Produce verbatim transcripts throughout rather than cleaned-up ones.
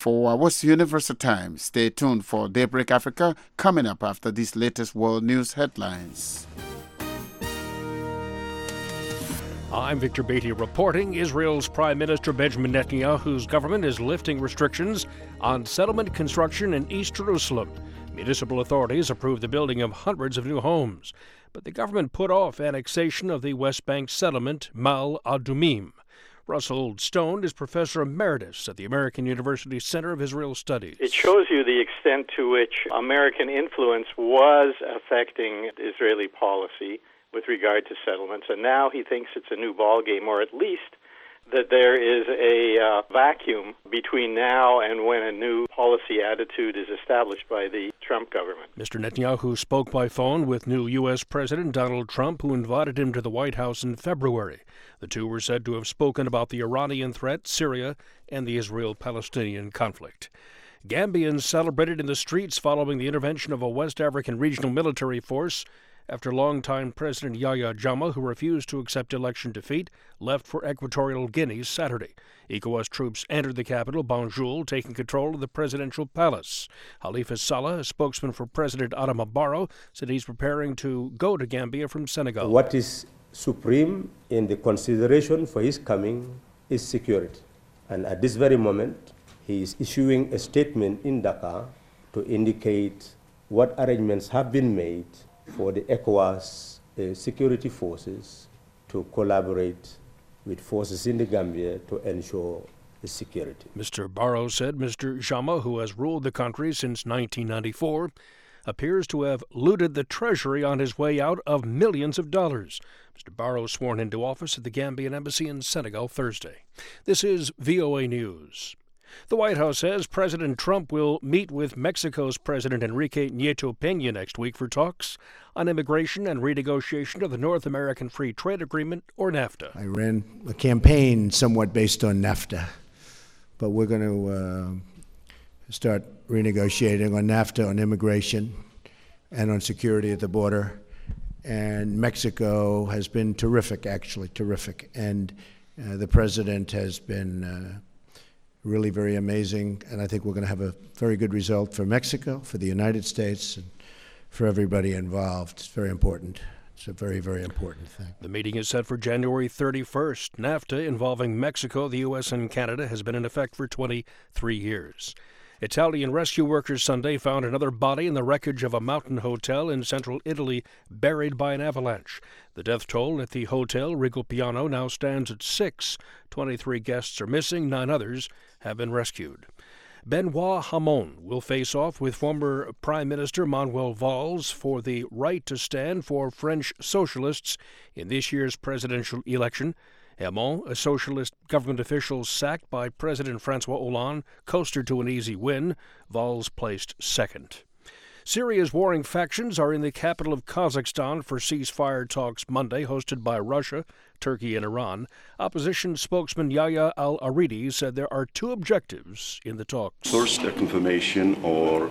For our What's Universal Time, stay tuned for Daybreak Africa coming up after these latest world news headlines. I'm Victor Beatty reporting. Israel's Prime Minister Benjamin Netanyahu's government is lifting restrictions on settlement construction in East Jerusalem. Municipal authorities approved the building of hundreds of new homes, but the government put off annexation of the West Bank settlement Mal Adumim. Russell Stone is professor emeritus at the American University Center of Israel Studies. It shows you the extent to which American influence was affecting Israeli policy with regard to settlements, and now he thinks it's a new ballgame, or at least that there is a uh, vacuum between now and when a new policy attitude is established by the Trump government. Mister Netanyahu spoke by phone with new U S. President Donald Trump, who invited him to the White House in February. The two were said to have spoken about the Iranian threat, Syria, and the Israel-Palestinian conflict. Gambians celebrated in the streets following the intervention of a West African regional military force after longtime President Yahya Jammeh, who refused to accept election defeat, left for Equatorial Guinea Saturday. ECOWAS troops entered the capital, Banjul, taking control of the presidential palace. Halifa Saleh, a spokesman for President Adama Barrow, said he's preparing to go to Gambia from Senegal. What is supreme in the consideration for his coming is security. And at this very moment, he is issuing a statement in Dakar to indicate what arrangements have been made for the ECOWAS uh, security forces to collaborate with forces in the Gambia to ensure the security. Mister Barrow said Mister Jammeh, who has ruled the country since nineteen ninety-four, appears to have looted the treasury on his way out of millions of dollars. Mister Barrow sworn into office at the Gambian embassy in Senegal Thursday. This is V O A News. The White House says President Trump will meet with Mexico's President Enrique Nieto Peña next week for talks on immigration and renegotiation of the North American Free Trade Agreement, or NAFTA. I ran a campaign somewhat based on NAFTA, but we're going to uh, start renegotiating on NAFTA, on immigration, and on security at the border. And Mexico has been terrific, actually, terrific. And uh, the president has been uh, really very amazing, and I think we're going to have a very good result for Mexico, for the United States, and for everybody involved. It's very important. It's a very, very important thing. The meeting is set for January thirty-first. NAFTA, involving Mexico, the U S, and Canada, has been in effect for twenty-three years. Italian rescue workers Sunday found another body in the wreckage of a mountain hotel in central Italy, buried by an avalanche. The death toll at the Hotel Rigopiano now stands at six. twenty-three guests are missing. Nine others have been rescued. Benoit Hamon will face off with former Prime Minister Manuel Valls for the right to stand for French socialists in this year's presidential election. Hamon, a socialist government official sacked by President Francois Hollande, coasted to an easy win. Valls placed second. Syria's warring factions are in the capital of Kazakhstan for ceasefire talks Monday, hosted by Russia, Turkey, and Iran. Opposition spokesman Yahya al-Aridi said there are two objectives in the talks. First, a confirmation or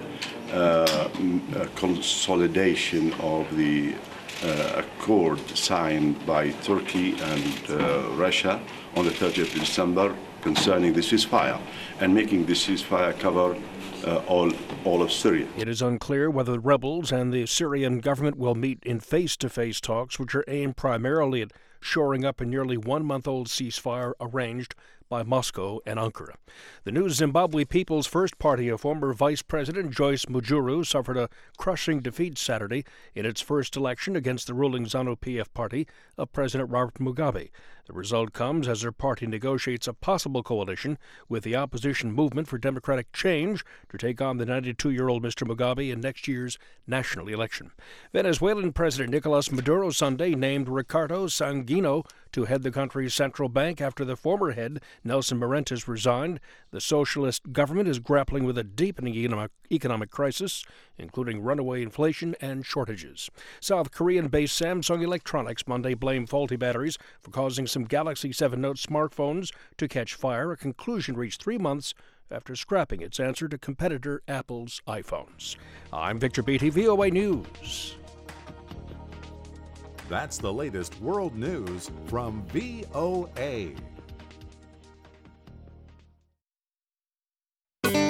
uh, a consolidation of the uh, accord signed by Turkey and uh, Russia on the thirtieth of December concerning the ceasefire, and making the ceasefire cover Uh, all, all of Syria. It is unclear whether the rebels and the Syrian government will meet in face-to-face talks, which are aimed primarily at shoring up a nearly one-month-old ceasefire arranged by Moscow and Ankara. The new Zimbabwe People's First Party of former Vice President Joyce Mujuru suffered a crushing defeat Saturday in its first election against the ruling ZANU-P F party of President Robert Mugabe. The result comes as her party negotiates a possible coalition with the opposition Movement for Democratic Change to take on the ninety-two-year-old Mister Mugabe in next year's national election. Venezuelan President Nicolas Maduro Sunday named Ricardo Sanguino to head the country's central bank after the former head, Nelson Morentis, resigned. The socialist government is grappling with a deepening economic, economic crisis, including runaway inflation and shortages. South Korean-based Samsung Electronics Monday blamed faulty batteries for causing some Galaxy seven Note smartphones to catch fire, a conclusion reached three months after scrapping its answer to competitor Apple's iPhones. I'm Victor Beatty, V O A News. That's the latest world news from V O A.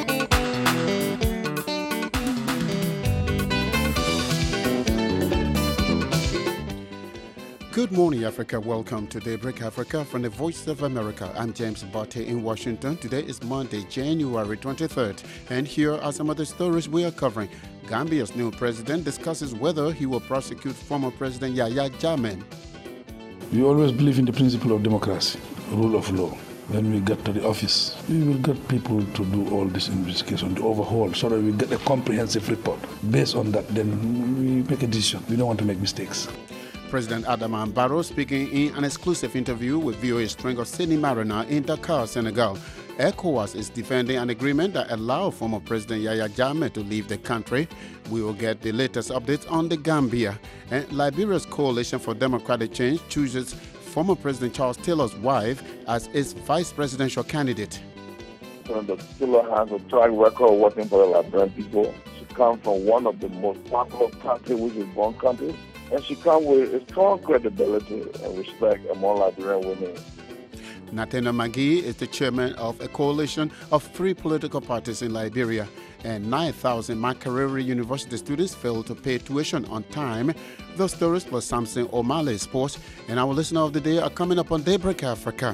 Good morning, Africa. Welcome to Daybreak Africa from the Voice of America. I'm James Botte in Washington. Today is Monday, January twenty-third, and here are some of the stories we are covering. Gambia's new president discusses whether he will prosecute former President Yahya Jammeh. We always believe in the principle of democracy, rule of law. When we get to the office, we will get people to do all this investigation, to overhaul, so that we get a comprehensive report. Based on that, then we make a decision. We don't want to make mistakes. President Adama Barrow speaking in an exclusive interview with V O A stringer Sydney Mariner in Dakar, Senegal. ECOWAS is defending an agreement that allows former President Yahya Jammeh to leave the country. We will get the latest updates on the Gambia. And Liberia's Coalition for Democratic Change chooses former President Charles Taylor's wife as its vice presidential candidate. President Taylor has a track record working for the Liberian people. She comes from one of the most popular countries, which is one country. And she comes with a strong credibility and respect among Liberian women. Nathaniel Magee is the chairman of a coalition of three political parties in Liberia. And nine thousand Makerere University students failed to pay tuition on time. Those stories plus Samson O'Malley Sports and our listener of the day are coming up on Daybreak Africa.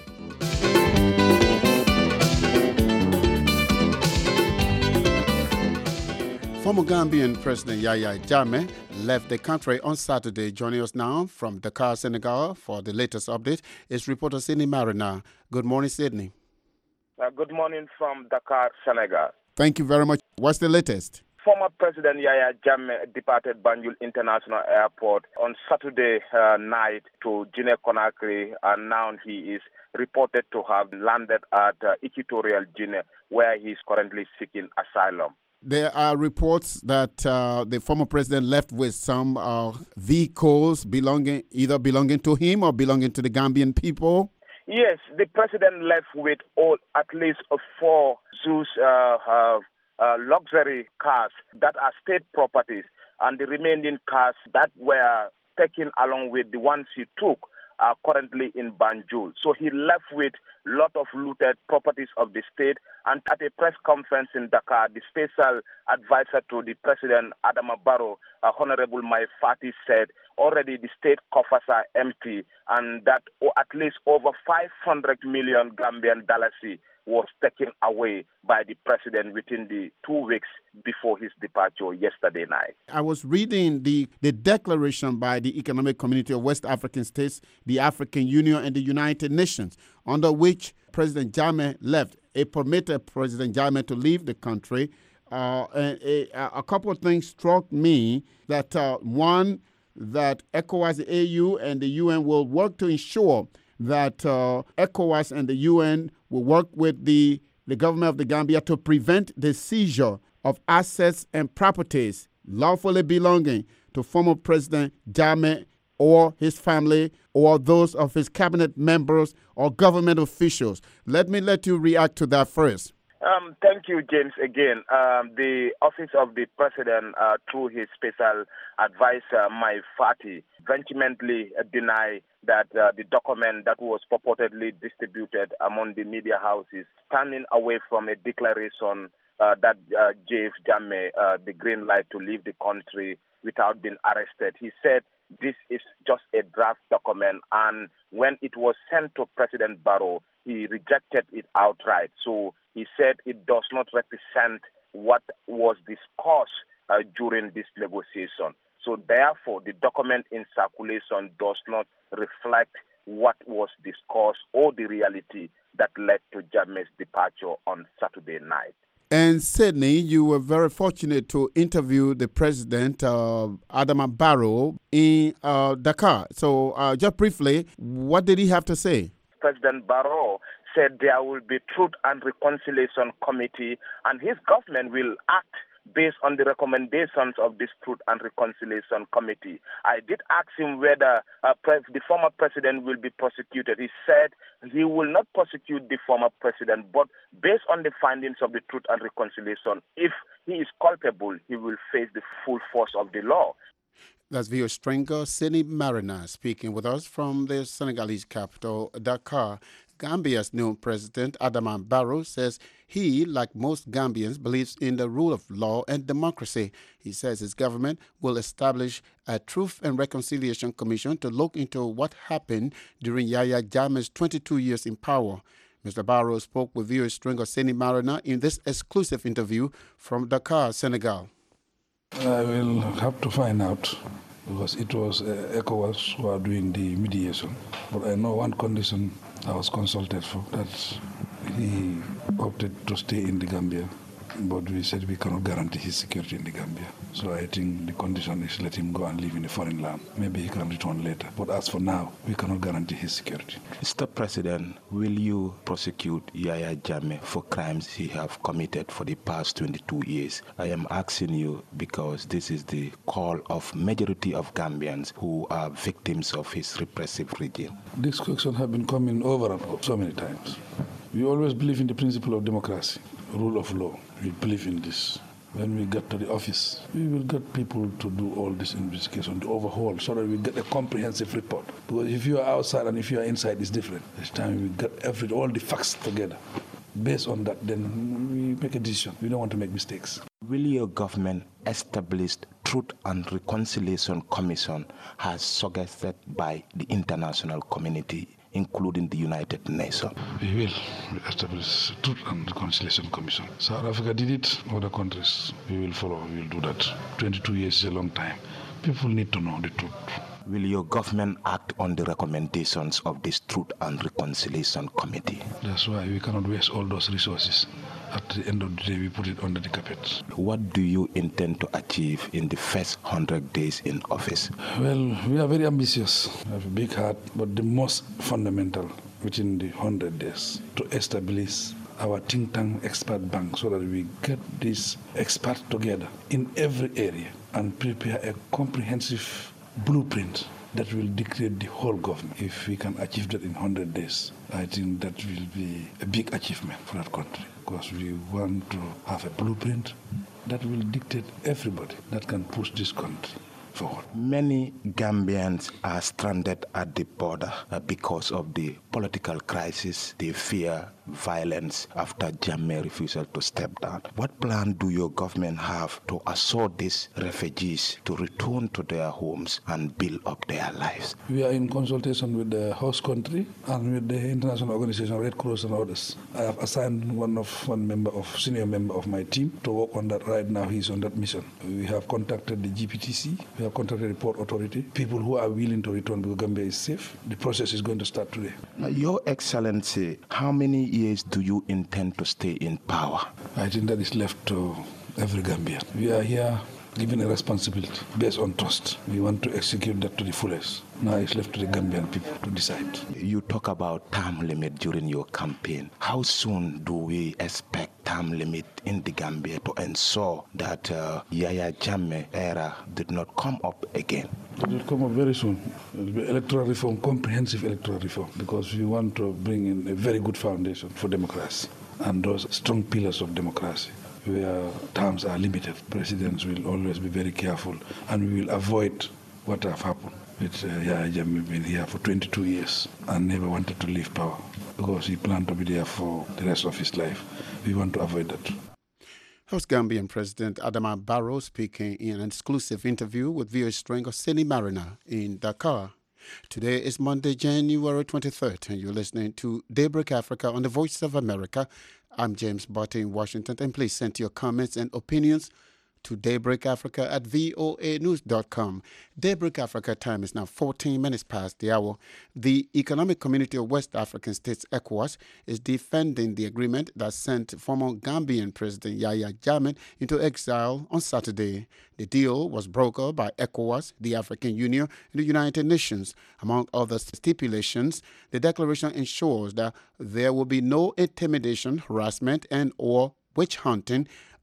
Former Gambian President Yahya Jammeh left the country on Saturday. Joining us now from Dakar, Senegal for the latest update is reporter Sydney Mariner. Good morning, Sydney. Uh, good morning from Dakar, Senegal. Thank you very much. What's the latest? Former President Yahya Jammeh departed Banjul International Airport on Saturday uh, night to Guinea-Conakry, and now he is reported to have landed at uh, Equatorial Guinea, where he is currently seeking asylum. There are reports that uh, the former president left with some uh, vehicles belonging either belonging to him or belonging to the Gambian people. Yes, the president left with all at least four Zeus uh, uh, uh, luxury cars that are state properties, and the remaining cars that were taken along with the ones he took are currently in Banjul. So he left with a lot of looted properties of the state. And at a press conference in Dakar, the special advisor to the president, Adama Barrow, uh, Honorable Mai Fati, said already the state coffers are empty and that at least over five hundred million Gambian dollars was taken away by the president within the two weeks before his departure yesterday night. I was reading the, the declaration by the Economic Community of West African States, the African Union, and the United Nations, under which President Jammeh left. It permitted President Jammeh to leave the country. Uh, a, a, a couple of things struck me that, uh, one, that ECOWAS, the A U, and the U N will work to ensure that uh, ECOWAS and the U N will work with the, the government of the Gambia to prevent the seizure of assets and properties lawfully belonging to former President Jammeh or his family or those of his cabinet members or government officials. Let me let you react to that first. Um, thank you, James, again. Um, the Office of the President, uh, through his special advisor, Mai Fati, vehemently uh, denied that uh, the document that was purportedly distributed among the media houses, standing away from a declaration uh, that uh, gave Jammeh uh, the green light to leave the country without being arrested. He said this is just a draft document, and when it was sent to President Barrow, he rejected it outright. So he said it does not represent what was discussed uh, during this negotiation. So therefore, the document in circulation does not reflect what was discussed or the reality that led to Jammeh's departure on Saturday night. And Sydney, you were very fortunate to interview the president, uh, Adama Barrow, in uh, Dakar. So uh, just briefly, what did he have to say? President Barrow said there will be Truth and Reconciliation Committee, and his government will act based on the recommendations of this Truth and Reconciliation Committee. I did ask him whether uh, pres- the former president will be prosecuted. He said he will not prosecute the former president, but based on the findings of the Truth and Reconciliation, if he is culpable, he will face the full force of the law. That's V O A stringer Sydney Mariner speaking with us from the Senegalese capital, Dakar. Gambia's new president, Adama Barrow, says He, like most Gambians, believes in the rule of law and democracy. He says his government will establish a Truth and Reconciliation Commission to look into what happened during Yahya Jammeh's twenty-two years in power. Mister Barrow spoke with V O A Stringo Seni Marina in this exclusive interview from Dakar, Senegal. I will have to find out, because it was uh, ECOWAS who are doing the mediation. But I know one condition I was consulted for, that he opted to stay in the Gambia. But we said we cannot guarantee his security in the Gambia. So I think the condition is let him go and live in a foreign land. Maybe he can return later. But as for now, we cannot guarantee his security. Mister President, will you prosecute Yahya Jammeh for crimes he have committed for the past twenty-two years? I am asking you because this is the call of majority of Gambians who are victims of his repressive regime. This question has been coming over and over so many times. We always believe in the principle of democracy, rule of law. We believe in this. When we get to the office, we will get people to do all this investigation, to overhaul, so that we get a comprehensive report. Because if you are outside and if you are inside, it's different. It's time we get every, all the facts together. Based on that, then we make a decision. We don't want to make mistakes. Will your government establish Truth and Reconciliation Commission as suggested by the international community, including the United Nations? We will establish Truth and Reconciliation Commission. South Africa did it, other countries, we will follow, we will do that. twenty-two years is a long time. People need to know the truth. Will your government act on the recommendations of this Truth and Reconciliation Committee? That's why we cannot waste all those resources. At the end of the day, we put it under the carpet. What do you intend to achieve in the first one hundred days in office? Well, we are very ambitious. We have a big heart, but the most fundamental within the one hundred days, to establish our think tank expert bank so that we get these experts together in every area and prepare a comprehensive blueprint that will dictate the whole government. If we can achieve that in one hundred days, I think that will be a big achievement for that country, because we want to have a blueprint that will dictate everybody that can push this country forward. Many Gambians are stranded at the border because of the political crisis. They fear violence after Jammeh refusal to step down. What plan do your government have to assure these refugees to return to their homes and build up their lives? We are in consultation with the host country and with the international organization, Red Cross and others. I have assigned one of one member of senior member of my team to work on that right now. He's on that mission. We have contacted the G P T C. We have contacted the Port Authority. People who are willing to return because Gambia is safe. The process is going to start today. Your Excellency, how many years do you intend to stay in power? I think that is left to every Gambian. We are here given a responsibility based on trust. We want to execute that to the fullest. Now it's left to the Gambian people to decide. You talk about term limit during your campaign. How soon do we expect term limit in the Gambia to ensure that uh, Yahya Jammeh era did not come up again? It will come up very soon. It will be electoral reform, comprehensive electoral reform, because we want to bring in a very good foundation for democracy and those strong pillars of democracy, where terms are limited. Presidents will always be very careful, and we will avoid what have happened with uh, Yahya Jammeh being here for twenty-two years and never wanted to leave power because he planned to be there for the rest of his life. We want to avoid that. That was Gambian President Adama Barrow speaking in an exclusive interview with V O A Stringo Seni Marina in Dakar. Today is Monday, January twenty-third, and you're listening to Daybreak Africa on the Voice of America. I'm James Botte in Washington, and please send your comments and opinions to daybreakafrica at voa news dot com. Daybreak Africa time is now fourteen minutes past the hour. The Economic Community of West African States, ECOWAS, is defending the agreement that sent former Gambian President Yahya Jammeh into exile on Saturday. The deal was brokered by ECOWAS, the African Union, and the United Nations. Among other stipulations, the declaration ensures that there will be no intimidation, harassment, and or witch hunting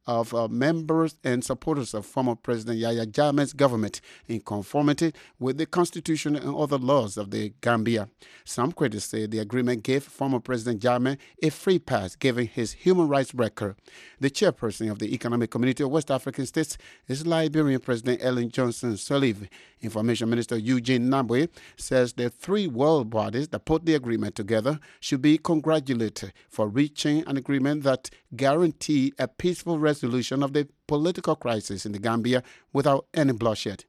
of uh, members and supporters of former President Yahya Jammeh's government in conformity with the constitution and other laws of the Gambia. Some critics say the agreement gave former President Jammeh a free pass given his human rights record. The chairperson of the Economic Community of West African States is Liberian President Ellen Johnson Sirleaf. Information Minister Eugene Nabwe says the three world bodies that put the agreement together should be congratulated for reaching an agreement that guarantee a peaceful resolution of the political crisis in the Gambia without any bloodshed.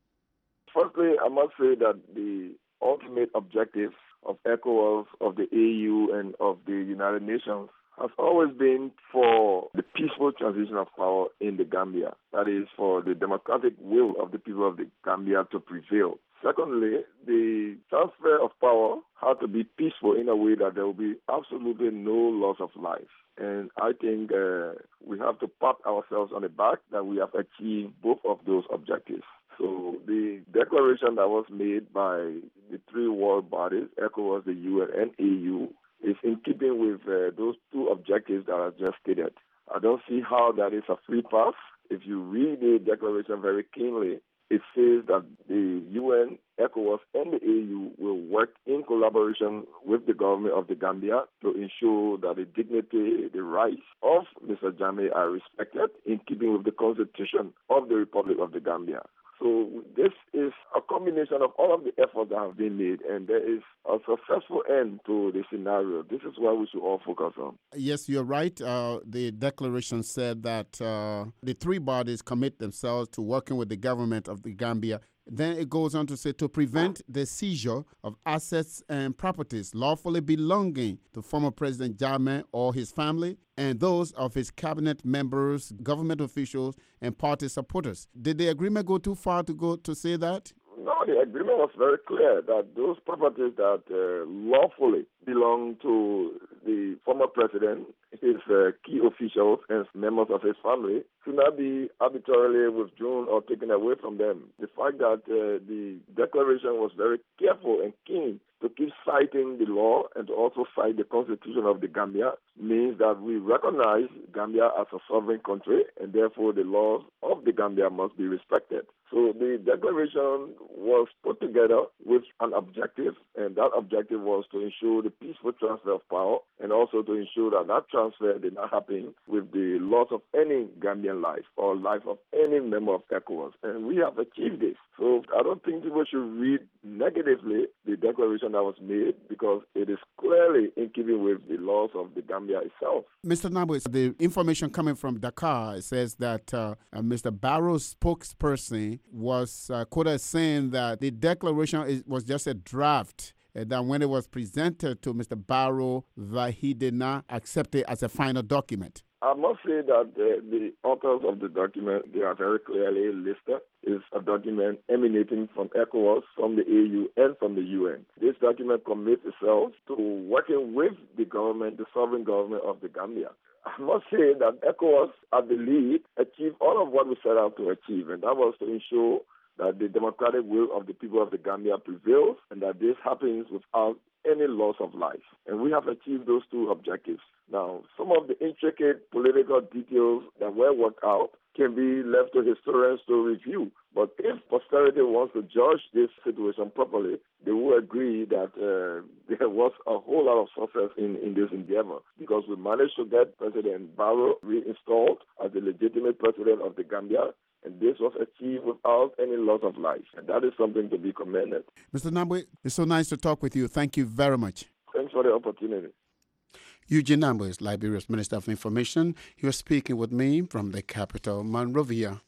Firstly, I must say that the ultimate objective of ECOWAS, of the A U, and of the United Nations has always been for the peaceful transition of power in the Gambia. That is, for the democratic will of the people of the Gambia to prevail. Secondly, the transfer of power had to be peaceful in a way that there will be absolutely no loss of life. And I think uh, we have to pat ourselves on the back that we have achieved both of those objectives. So the declaration that was made by the three world bodies, ECOWAS, the U N, and A U, is in keeping with uh, those two objectives that I just stated. I don't see how that is a free pass. If you read the declaration very keenly, it says that the U N, ECOWAS, and the A U will work in collaboration with the government of the Gambia to ensure that the dignity, the rights of Mister Jammeh are respected in keeping with the Constitution of the Republic of the Gambia. So this is a combination of all of the efforts that have been made, and there is a successful end to the scenario. This is what we should all focus on. Yes, you're right. Uh, the declaration said that uh, the three bodies commit themselves to working with the government of the Gambia. Then it goes on to say to prevent the seizure of assets and properties lawfully belonging to former President Jammeh or his family and those of his cabinet members, government officials, and party supporters. Did the agreement go too far to go to say that? No, the agreement was very clear that those properties that uh, lawfully belong to the former president, his uh, key officials, and members of his family should not be arbitrarily withdrawn or taken away from them. The fact that uh, the declaration was very careful and keen to keep citing the law and to also cite the constitution of the Gambia means that we recognize Gambia as a sovereign country, and therefore the laws of the Gambia must be respected. So the declaration was put together with an objective, and that objective was to ensure the peaceful transfer of power and also to ensure that that transfer did not happen with the loss of any Gambian life or life of any member of ECOWAS. And we have achieved this. So I don't think people should read negatively the declaration that was made because it is clearly in keeping with the laws of the Gambia itself. Mister Nabwe, the information coming from Dakar says that uh, uh, Mister Barrow's spokesperson was uh, quoted as saying that the declaration is, was just a draft, and that when it was presented to Mister Barrow, that he did not accept it as a final document. I must say that the, the authors of the document, they are very clearly listed. It's a document emanating from ECOWAS, from the A U, and from the U N. This document commits itself to working with the government, the sovereign government of the Gambia. I must say that ECOWAS, at the lead, achieved all of what we set out to achieve, and that was to ensure that the democratic will of the people of the Gambia prevails and that this happens without any loss of life. And we have achieved those two objectives. Now, some of the intricate political details that were worked out can be left to historians to review. But if posterity wants to judge this situation properly, they will agree that uh, there was a whole lot of success in, in this endeavor because we managed to get President Barrow reinstalled as the legitimate president of the Gambia. And this was achieved without any loss of life. And that is something to be commended. Mister Nabwe, it's so nice to talk with you. Thank you very much. Thanks for the opportunity. Eugene Nabwe is Liberia's Minister of Information. He was speaking with me from the capital, Monrovia.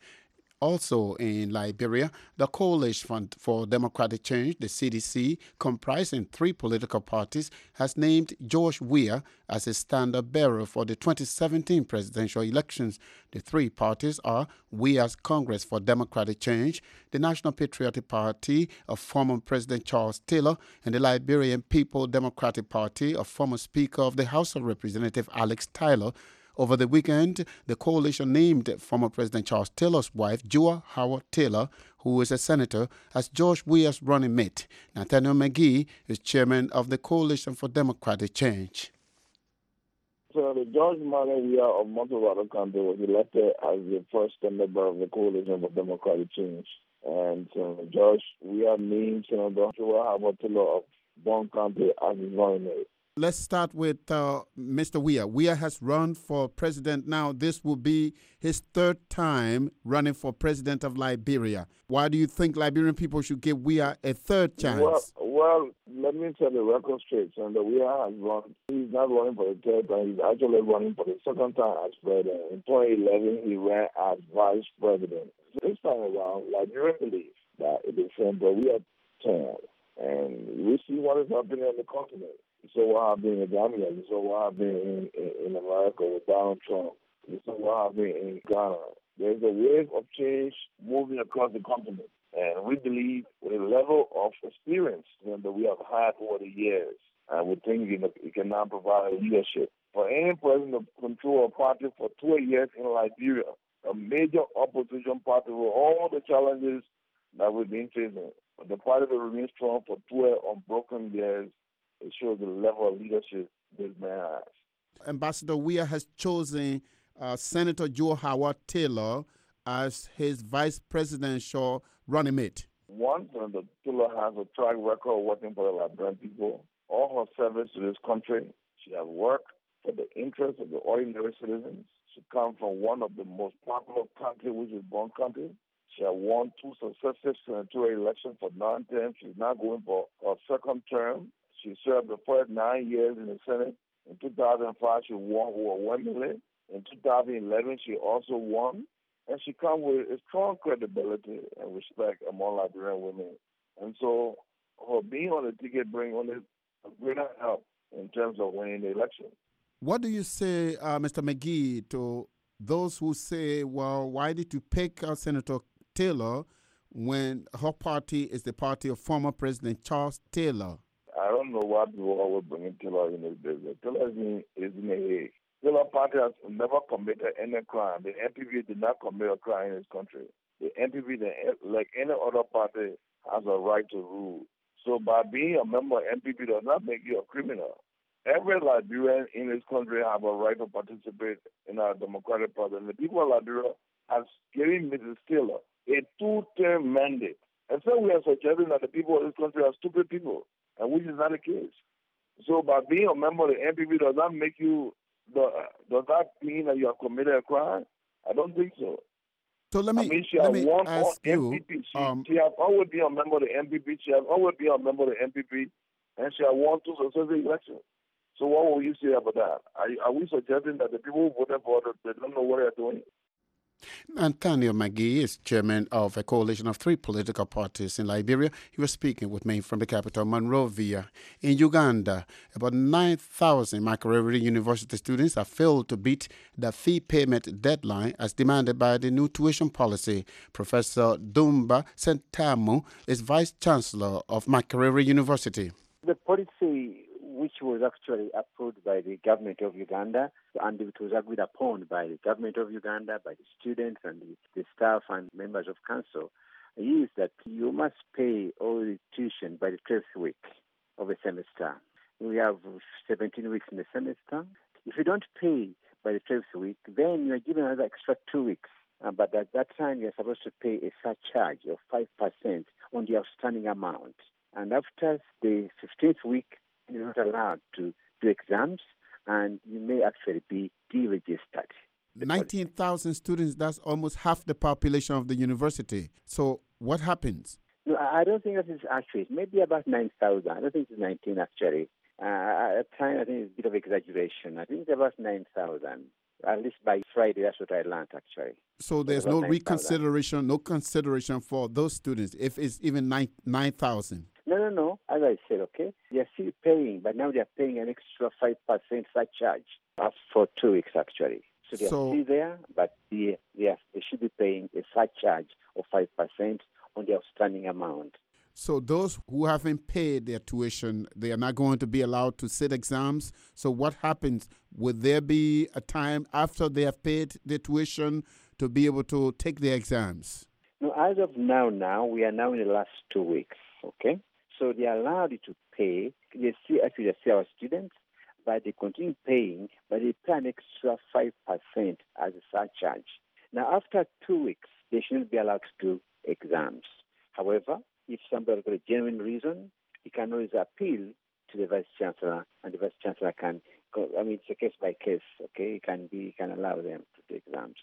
Also in Liberia, the Coalition Fund for Democratic Change, the C D C, comprising three political parties, has named George Weah as its standard-bearer for the twenty seventeen presidential elections. The three parties are Weah's Congress for Democratic Change, the National Patriotic Party of former President Charles Taylor, and the Liberian People Democratic Party of former Speaker of the House of Representatives Alex Tyler. Over the weekend, the coalition named former President Charles Taylor's wife, Joa Howard Taylor, who is a senator, as George Weah's running mate. Nathaniel McGee is chairman of the Coalition for Democratic Change. Senator George Manneh Weah of Montalbano County was elected as the first member of the Coalition for Democratic Change. And Senator George Weah means Senator Joshua Habertiller of Bon County as his running mate. Let's start with uh, Mister Weah. Weah has run for president now. This will be his third time running for president of Liberia. Why do you think Liberian people should give Weah a third chance? Well, well let me set the record straight. Senator Weah has run. He's not running for the third time. He's actually running for the second time as president. In twenty eleven, he ran as vice president. This time around, Liberians believe that it is Senator Weah turn. And we see what is happening on the continent. So what happened in Gambia, so what happened in, in, in America with Donald Trump, so what happened in Ghana. There's a wave of change moving across the continent. And we believe with a level of experience that we have had over the years, and we think it can now provide leadership. For any president to control a party for two years in Liberia, a major opposition party with all the challenges that we've been facing, but the party will remain strong for twelve unbroken years. It shows the level of leadership this man has. Ambassador Weah has chosen uh, Senator Joe Howard Taylor as his vice presidential running mate. One, Senator Taylor has a track record of working for the Liberian people. All her service to this country, she has worked for the interests of the ordinary citizens. She comes from one of the most popular countries, which is Bon County. She has won two successive senatorial elections for nine terms. She's now going for her second term. She served the first nine years in the Senate. In two thousand five, she won overwhelmingly. In two thousand eleven, she also won. And she comes with a strong credibility and respect among Liberian women. And so her being on the ticket brings only a greater help in terms of winning the election. What do you say, uh, Mister McGee, to those who say, well, why did you pick uh, Senator Taylor when her party is the party of former President Charles Taylor? I don't know what people always bring Taylor in this business. Taylor is in, is in a Taylor party has never committed any crime. The N P P did not commit a crime in this country. The N P P, like any other party, has a right to rule. So by being a member of N P P does not make you a criminal. Every Liberian in this country have a right to participate in our democratic process. The people of Liberia have given Missus Taylor a two-term mandate. And so we are suggesting that the people of this country are stupid people, and which is not the case. So by being a member of the N P P does not make you, does that mean that you have committed a crime? I don't think so. So let me, I mean, she let has me won ask you. N P P. She, um, she has always been a member of the N P P. She has always been a member of the N P P, and she has won two successive elections. So what will you say about that? Are, are we suggesting that the people who voted for her, they don't know what they're doing? Nathaniel McGee is chairman of a coalition of three political parties in Liberia. He was speaking with me from the capital, Monrovia. In Uganda, about nine thousand Makerere University students have failed to beat the fee payment deadline as demanded by the new tuition policy. Professor Dumba Sentamu is vice chancellor of Makerere University. The policy, which was actually approved by the government of Uganda, and it was agreed upon by the government of Uganda, by the students and the, the staff and members of council, is that you must pay all the tuition by the twelfth week of a semester. We have seventeen weeks in the semester. If you don't pay by the twelfth week, then you are given another extra two weeks. Uh, but at that time, you are supposed to pay a surcharge of five percent on the outstanding amount. And after the fifteenth week, you're not allowed to do exams, and you may actually be deregistered. nineteen thousand students, that's almost half the population of the university. So what happens? No, I don't think that is accurate. Maybe about nine thousand. I don't think it's nineteen, actually. Uh, at times, I think it's a bit of exaggeration. I think it's about nine thousand. At least by Friday, that's what I learned, actually. So there's no reconsideration, no consideration for those students, if it's even nine thousand? No, no, no. As I said, okay, they're still paying, but now they're paying an extra five percent surcharge for two weeks, actually. So they're so, still there, but they, they, are, they should be paying a surcharge of five percent on the outstanding amount. So those who haven't paid their tuition, they are not going to be allowed to sit exams. So what happens? Would there be a time after they have paid their tuition to be able to take the exams? No, as of now, now, we are now in the last two weeks, okay? So they are allowed to pay. They see, actually, they see our students, but they continue paying, but they pay an extra five percent as a surcharge. Now, after two weeks, they shouldn't be allowed to do exams. However, if somebody has a genuine reason, he can always appeal to the Vice Chancellor, and the Vice Chancellor can, I mean, it's a case by case, okay? It can be, he can allow them to do exams.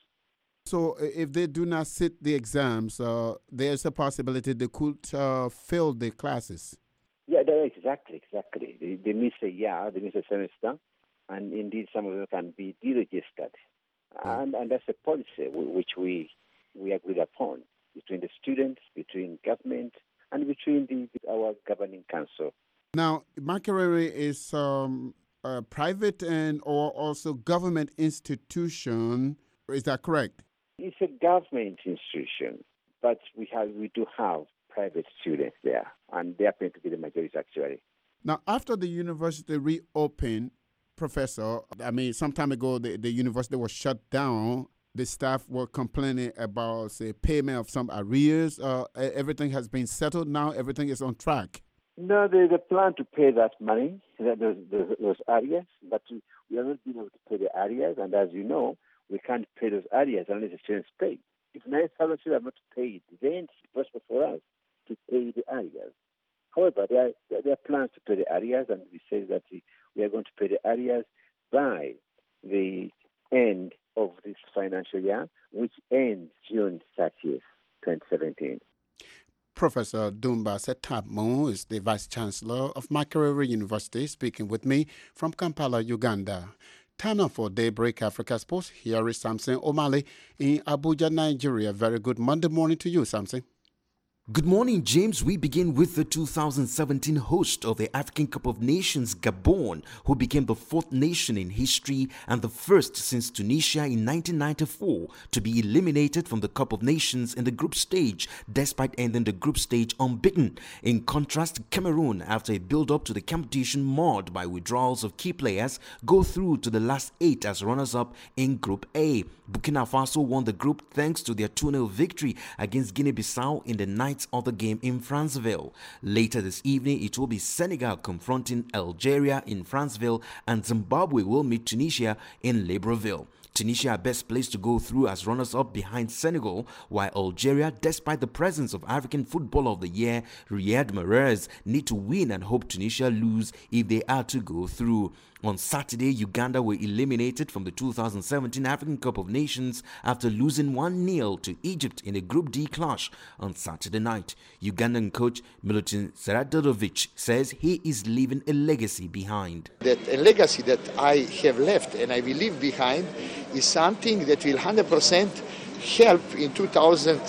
So if they do not sit the exams, uh, there's a possibility they could uh, fail the classes. Yeah, exactly, exactly. They, they miss a year, they miss a semester, and indeed some of them can be deregistered. Mm. And, and that's a policy which we, we agreed upon between the students, between government, and between the, our governing council. Now, Makerere is um, a private and or also government institution. Is that correct? It's a government institution, but we have we do have private students there, and they happen to be the majority actually. Now, after the university reopened, Professor, I mean, some time ago the, the university was shut down. The staff were complaining about, say, payment of some arrears. Uh, everything has been settled now. Everything is on track. No, they, they plan to pay that money, those, those, those arrears, but we have not been able to pay the arrears, and as you know, we can't pay those arrears unless the students pay. If nine thousand students have not paid, then it's possible for us to pay the arrears. However, there are, there are plans to pay the arrears, and we say that we, we are going to pay the arrears by the end of this financial year, which ends June thirtieth, twenty seventeen. Professor Dumba Setabmo is the Vice Chancellor of Makerere University, speaking with me from Kampala, Uganda. Time for Daybreak Africa Sports. Here is Samson Omale in Abuja, Nigeria. Very good Monday morning to you, Samson. Good morning, James. We begin with the two thousand seventeen host of the African Cup of Nations, Gabon, who became the fourth nation in history and the first since Tunisia in nineteen ninety-four to be eliminated from the Cup of Nations in the group stage, despite ending the group stage unbeaten. In contrast, Cameroon, after a build-up to the competition marred by withdrawals of key players, go through to the last eight as runners-up in Group A. Burkina Faso won the group thanks to their two nil victory against Guinea-Bissau in the night of the game in Franceville. Later this evening, it will be Senegal confronting Algeria in Franceville, and Zimbabwe will meet Tunisia in Libreville. Tunisia are best placed to go through as runners-up behind Senegal, while Algeria, despite the presence of African Footballer of the Year, Riyad Mahrez, need to win and hope Tunisia lose if they are to go through. On Saturday, Uganda were eliminated from the two thousand seventeen African Cup of Nations after losing one nil to Egypt in a Group D clash on Saturday night. Ugandan coach Milutin Seradovic says he is leaving a legacy behind. That a legacy that I have left and I will leave behind is something that will one hundred percent help in two thousand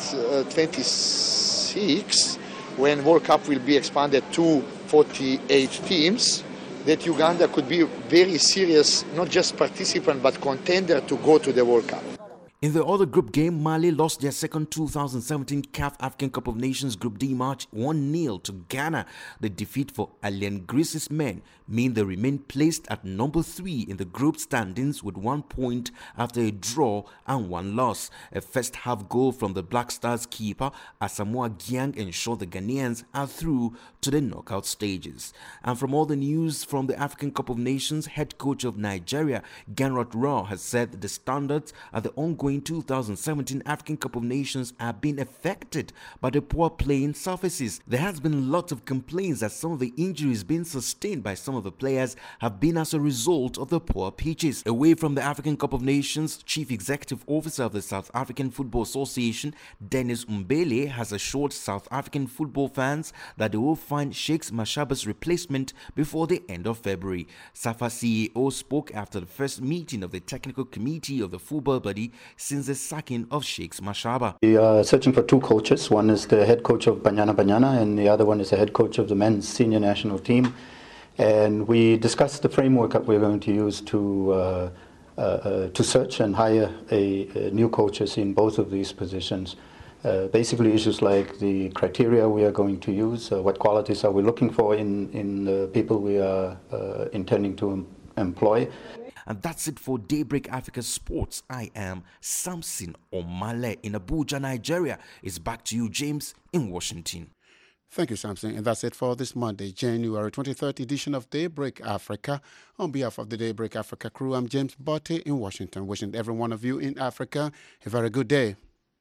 twenty-six when World Cup will be expanded to forty-eight teams. That Uganda could be a very serious, not just participant, but contender to go to the World Cup. In the other group game, Mali lost their second two thousand seventeen C A F African Cup of Nations Group D match one nil to Ghana. The defeat for Alain Grice's men mean they remain placed at number three in the group standings with one point after a draw and one loss. A first half goal from the Black Stars keeper Asamoah Gyan ensured the Ghanaians are through to the knockout stages. And from all the news from the African Cup of Nations, head coach of Nigeria, Ganrot Raw, has said that the standards at the ongoing two thousand seventeen African Cup of Nations are being affected by the poor playing surfaces. There has been lots of complaints that some of the injuries being sustained by some of the players have been as a result of the poor pitches. Away from the African Cup of Nations, Chief Executive Officer of the South African Football Association, Dennis Umbele, has assured South African football fans that they will find Sheikh Mashaba's replacement before the end of February. SAFA C E O spoke after the first meeting of the technical committee of the football body since the sacking of Sheikh Mashaba. We are searching for two coaches. One is the head coach of Banyana Banyana, and the other one is the head coach of the men's senior national team. And we discussed the framework that we're going to use to uh, uh, uh, to search and hire a, a new coaches in both of these positions. Uh, basically, issues like the criteria we are going to use, uh, what qualities are we looking for in in the people we are uh, intending to em- employ. And that's it for Daybreak Africa Sports. I am Samson Omale in Abuja, Nigeria. It's back to you, James, in Washington. Thank you, Samson. And that's it for this Monday, January twenty-third edition of Daybreak Africa. On behalf of the Daybreak Africa crew, I'm James Botte in Washington, wishing every one of you in Africa a very good day.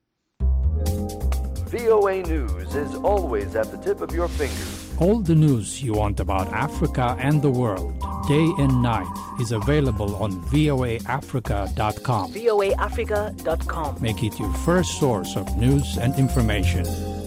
V O A News is always at the tip of your fingers. All the news you want about Africa and the world, day and night, is available on V O A Africa dot com. V O A Africa dot com. Make it your first source of news and information.